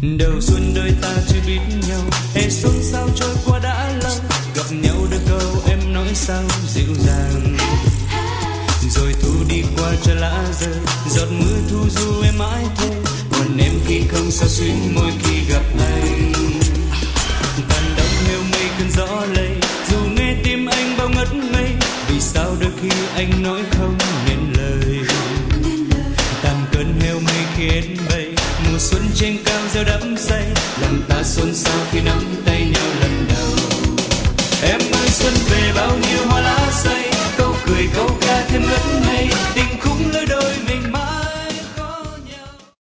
Đầu xuân đôi ta chưa biết nhau, hè xuân sao trôi qua đã lâu, gặp nhau đôi câu em nói sao dịu dàng. Rồi thu đi qua cho lá rơi, giọt mưa thu du em mãi thế, còn em khi không sao xuyến môi khi gặp anh. Tàn đông nêu mây cơn gió lây, dù nghe tim anh bao ngất ngây, vì sao đôi khi anh nói không nên lời. Tàn cơn heo mây khi hết bay, mùa xuân trên cao gieo đắm say, lòng ta xôn xao khi nắm tay nhau lần đầu. Em ơi xuân về bao nhiêu hoa lá say, câu cười câu ca thêm ngất ngây, tình